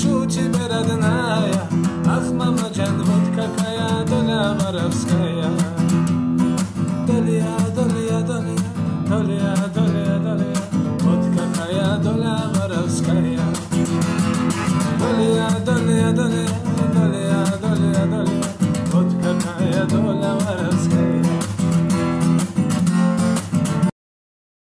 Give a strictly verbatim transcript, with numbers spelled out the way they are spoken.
прошу тебя, родная. Ах, мамаджан, вот какая доля воровская.